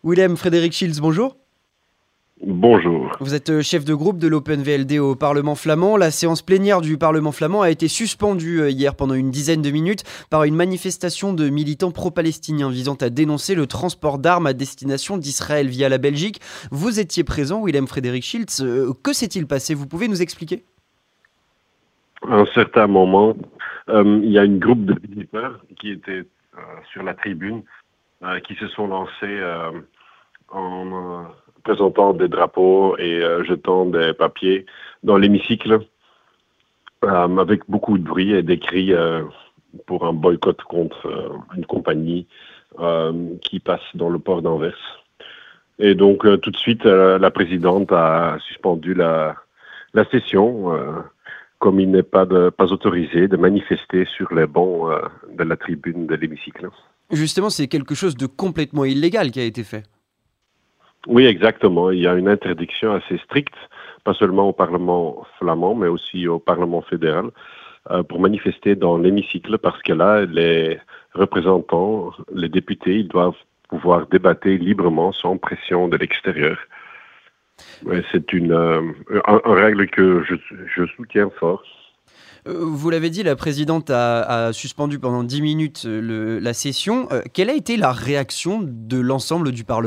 Willem Frédéric Shields, bonjour. Bonjour. Vous êtes chef de groupe de l'Open VLD au Parlement flamand. La séance plénière du Parlement flamand a été suspendue hier pendant une dizaine de minutes par une manifestation de militants pro-palestiniens visant à dénoncer le transport d'armes à destination d'Israël via la Belgique. Vous étiez présent, Willem Frédéric Shields. Que s'est-il passé? Vous pouvez nous expliquer? À un certain moment, il y a une groupe de visiteurs qui étaient sur la tribune qui se sont lancés en présentant des drapeaux et jetant des papiers dans l'hémicycle avec beaucoup de bruit et des cris pour un boycott contre une compagnie qui passe dans le port d'Anvers. Et donc tout de suite, la présidente a suspendu la session comme il n'est pas autorisé de manifester sur les bancs de la tribune de l'hémicycle. Justement, c'est quelque chose de complètement illégal qui a été fait. Oui, exactement. Il y a une interdiction assez stricte, pas seulement au Parlement flamand, mais aussi au Parlement fédéral, pour manifester dans l'hémicycle, parce que là, les représentants, les députés, ils doivent pouvoir débattre librement sans pression de l'extérieur. Ouais, c'est une règle que je soutiens fort. Vous l'avez dit, la présidente a suspendu pendant 10 minutes la session. Quelle a été la réaction de l'ensemble du Parlement ?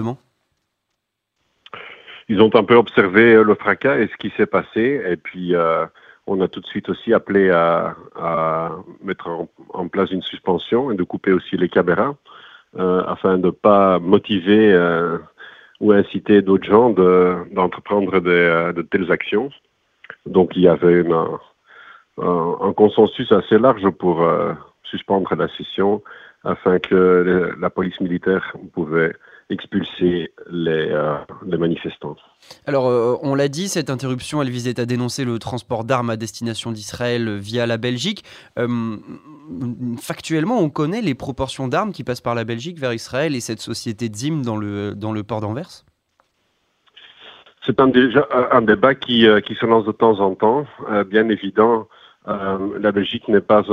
Ils ont un peu observé le fracas et ce qui s'est passé. Et puis, on a tout de suite aussi appelé à mettre en place une suspension et de couper aussi les caméras afin de ne pas motiver ou inciter d'autres gens d'entreprendre de telles actions. Donc, il y avait un consensus assez large pour suspendre la session afin que la police militaire pouvait expulser les manifestants. Alors, on l'a dit, cette interruption, elle visait à dénoncer le transport d'armes à destination d'Israël via la Belgique. Factuellement, on connaît les proportions d'armes qui passent par la Belgique vers Israël et cette société Zim dans le port d'Anvers? C'est un débat qui se lance de temps en temps. Bien évident, la Belgique n'est pas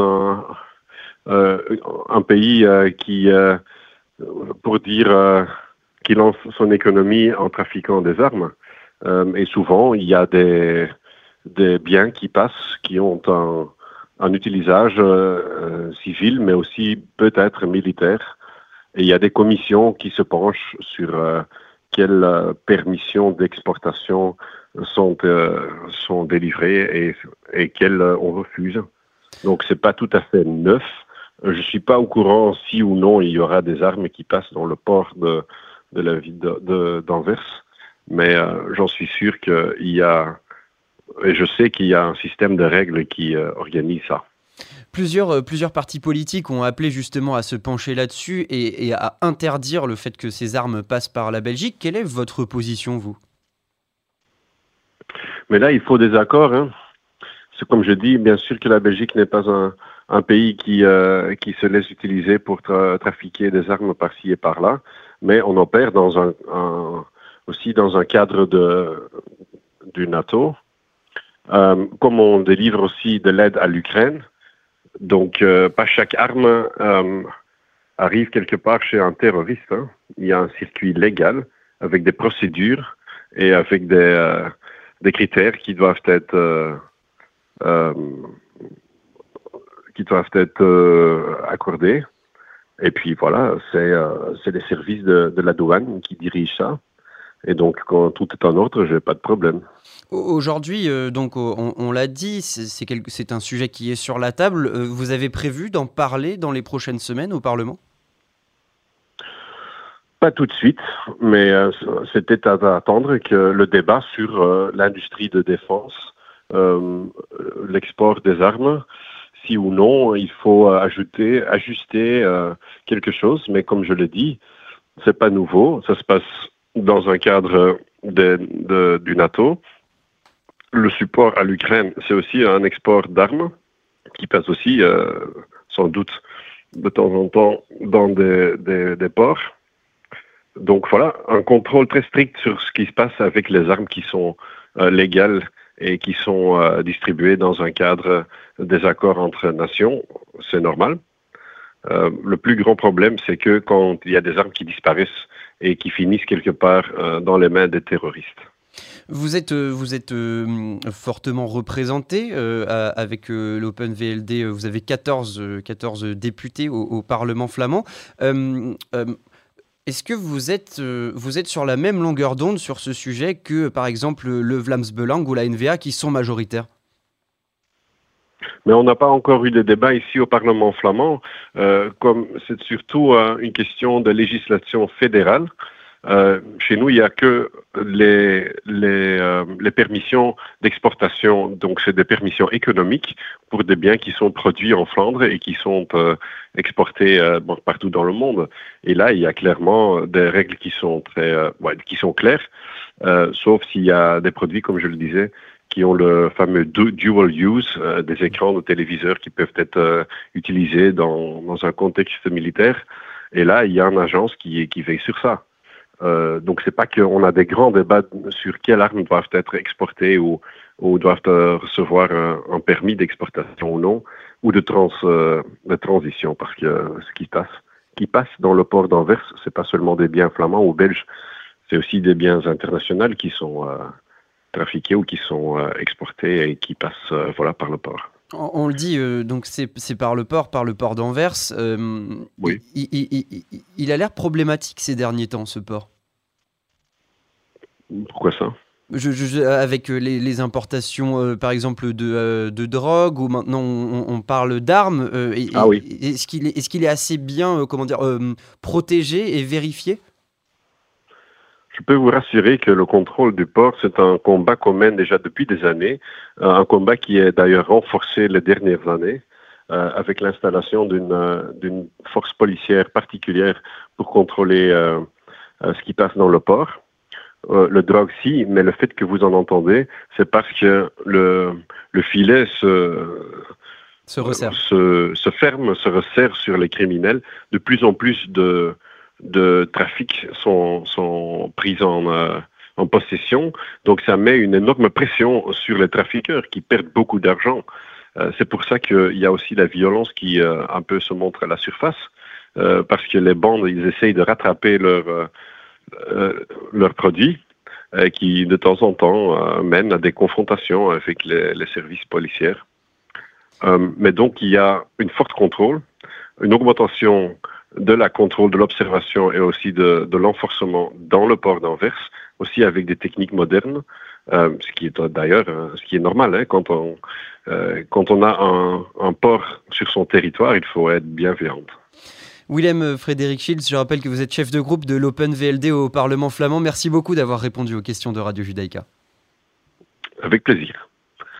un pays qui, pour dire, qui lance son économie en trafiquant des armes. Et souvent, il y a des biens qui passent, qui ont un utilisage civil, mais aussi peut-être militaire. Et il y a des commissions qui se penchent sur quelles permissions d'exportation sont délivrées et quelles on refuse. Donc, c'est pas tout à fait neuf. Je suis pas au courant si ou non il y aura des armes qui passent dans le port de la ville d'Anvers, mais j'en suis sûr qu'il y a, et je sais qu'il y a un système de règles qui organise ça. Plusieurs partis politiques ont appelé justement à se pencher là-dessus et à interdire le fait que ces armes passent par la Belgique. Quelle est votre position, vous? Mais là, il faut des accords. Hein. C'est comme je dis, bien sûr que la Belgique n'est pas un pays qui se laisse utiliser pour trafiquer des armes par-ci et par-là, mais on opère aussi dans un cadre du NATO. Comme on délivre aussi de l'aide à l'Ukraine, donc pas chaque arme arrive quelque part chez un terroriste. Hein. Il y a un circuit légal avec des procédures et avec des critères qui doivent être accordés. Et puis voilà, c'est les services de la douane qui dirigent ça. Et donc, quand tout est en ordre, j'ai pas de problème. Aujourd'hui, donc, on l'a dit, c'est un sujet qui est sur la table. Vous avez prévu d'en parler dans les prochaines semaines au Parlement? Pas tout de suite, mais c'était à attendre que le débat sur l'industrie de défense, l'export des armes, si ou non, il faut ajuster quelque chose. Mais comme je l'ai dit, c'est pas nouveau. Ça se passe dans un cadre du NATO. Le support à l'Ukraine, c'est aussi un export d'armes qui passe aussi, sans doute, de temps en temps dans des ports. Donc voilà, un contrôle très strict sur ce qui se passe avec les armes qui sont légales et qui sont distribuées dans un cadre des accords entre nations, c'est normal. Le plus grand problème, c'est que quand il y a des armes qui disparaissent et qui finissent quelque part dans les mains des terroristes. Vous êtes fortement représenté avec l'Open VLD. Vous avez 14 députés au Parlement flamand. Est-ce que vous êtes sur la même longueur d'onde sur ce sujet que, par exemple, le Vlaams Belang ou la NVA qui sont majoritaires ? Mais on n'a pas encore eu de débat ici au Parlement flamand, comme c'est surtout une question de législation fédérale. Chez nous, il n'y a que les permissions d'exportation, donc c'est des permissions économiques pour des biens qui sont produits en Flandre et qui sont exportés partout dans le monde. Et là, il y a clairement des règles qui sont qui sont claires, sauf s'il y a des produits, comme je le disais, qui ont le fameux dual use, des écrans de téléviseurs qui peuvent être utilisés dans un contexte militaire. Et là, il y a une agence qui veille sur ça. Donc c'est pas qu'on a des grands débats sur quelles armes doivent être exportées ou doivent recevoir un permis d'exportation ou non, ou de transition, parce que ce qui passe dans le port d'Anvers, c'est pas seulement des biens flamands ou belges, c'est aussi des biens internationaux qui sont trafiqués ou qui sont exportés et qui passent par le port. On le dit, donc c'est par le port d'Anvers. Oui. Il a l'air problématique ces derniers temps, ce port. Pourquoi ça ? Avec les importations, par exemple, de drogue, ou maintenant on parle d'armes. Oui. Est-ce qu'il est assez bien, protégé et vérifié ? Je peux vous rassurer que le contrôle du port, c'est un combat qu'on mène déjà depuis des années, un combat qui est d'ailleurs renforcé les dernières années, avec l'installation d'une force policière particulière pour contrôler ce qui passe dans le port. Le drogue, si, mais le fait que vous en entendez, c'est parce que le filet se resserre sur les criminels. De plus en plus de trafic sont pris en possession. Donc ça met une énorme pression sur les trafiqueurs qui perdent beaucoup d'argent. C'est pour ça qu'il y a aussi la violence qui un peu se montre à la surface, parce que les bandes, ils essayent de rattraper leurs produits, qui de temps en temps mènent à des confrontations avec les services policiers. Mais donc il y a une forte contrôle, une augmentation de la contrôle de l'observation et aussi de l'enforcement dans le port d'Anvers, aussi avec des techniques modernes, ce qui est d'ailleurs ce qui est normal, hein, quand on a un port sur son territoire, il faut être bienveillant. Willem Frédéric Shields, je rappelle que vous êtes chef de groupe de l'Open VLD au Parlement flamand. Merci beaucoup d'avoir répondu aux questions de Radio Judaïka. Avec plaisir.